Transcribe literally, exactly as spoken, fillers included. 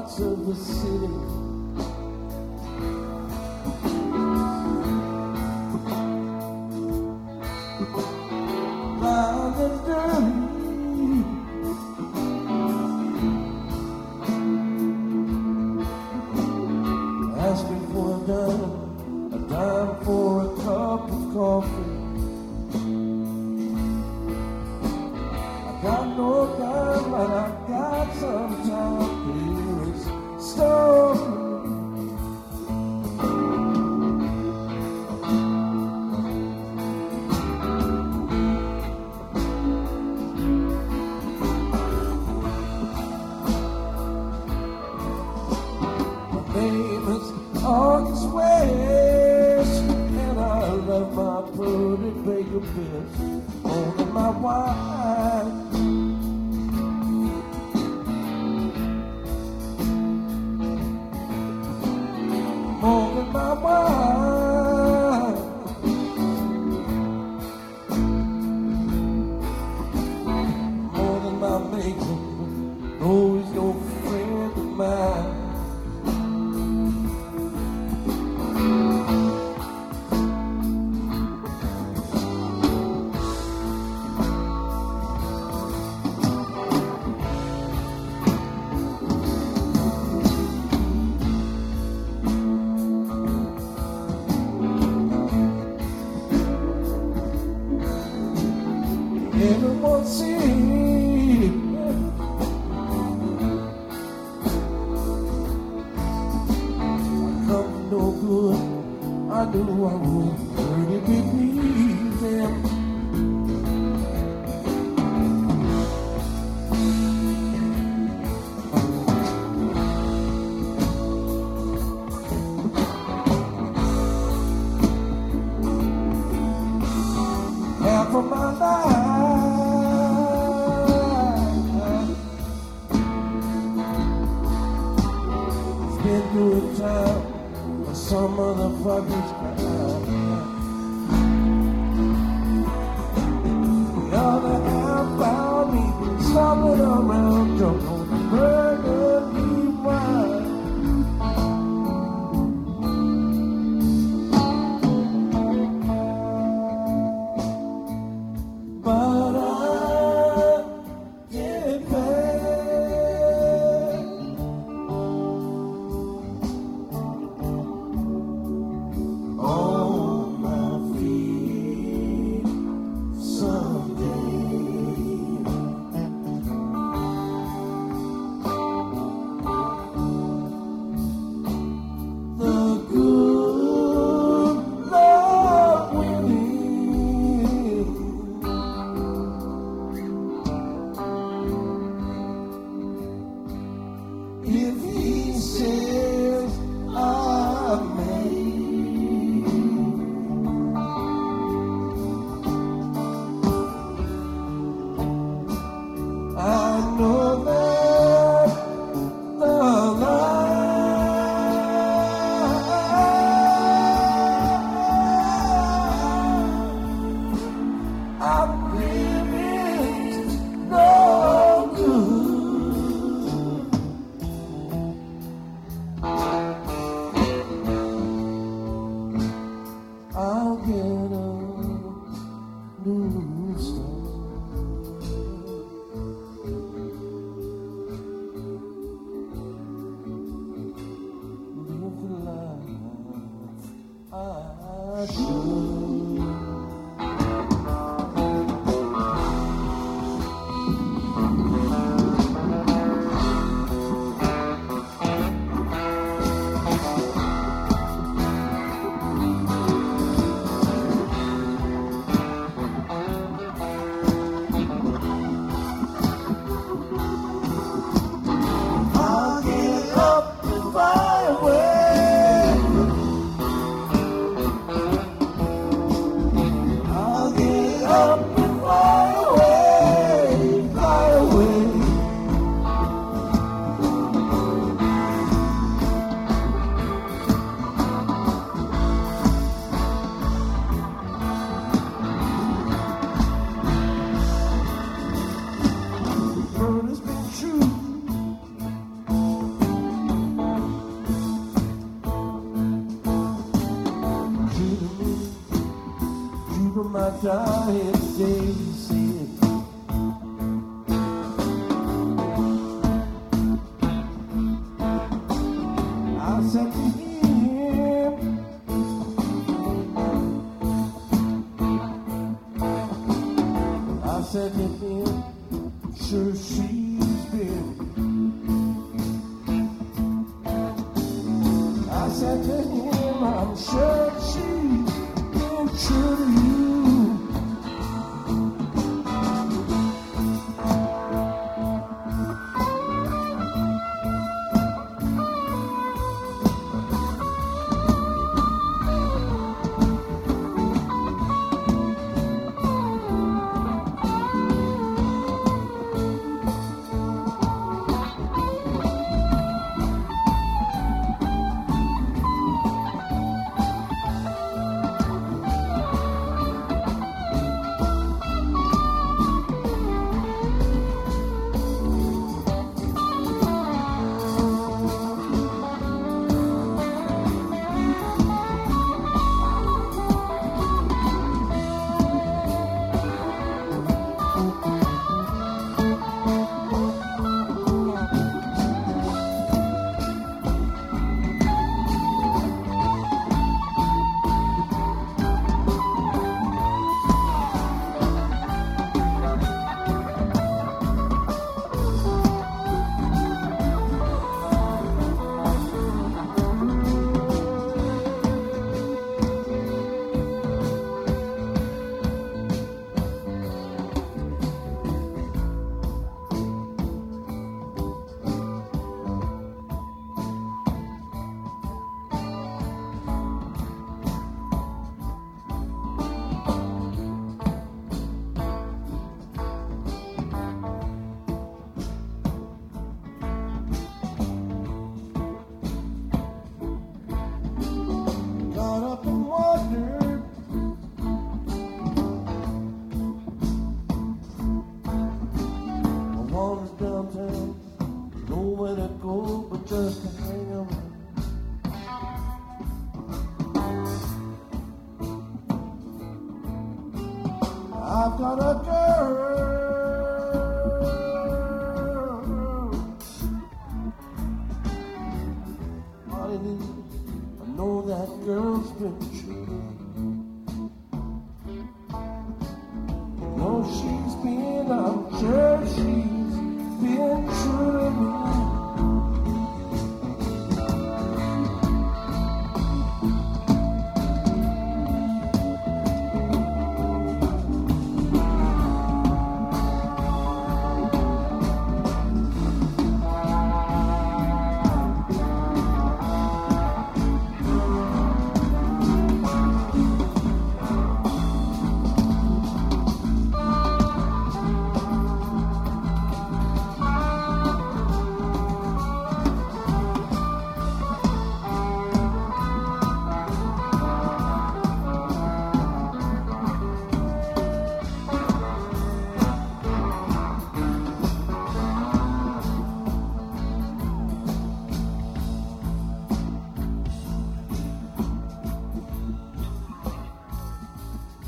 parts of the city. Blind and dirty. Asking for a dime, a dime for a cup of coffee. I got no dime, but I got some time to hear his story. My name is August West, and I love my pretty baker best more than my wife. More than my wife. More than my maker, always your friend of mine. Everyone see I come no good. I knew I would really believe them. Half of my life been through a time when some motherfuckers cry. The other half found me stomping around drunk on the burgundy wine. But I get back on my feet someday. dropped down here today, he said, I said to him, I said to him, sure she's been. I said to him, I'm sure she's been true to you. Just to hang around. I've got a girl. All it is, I know that girl's been true.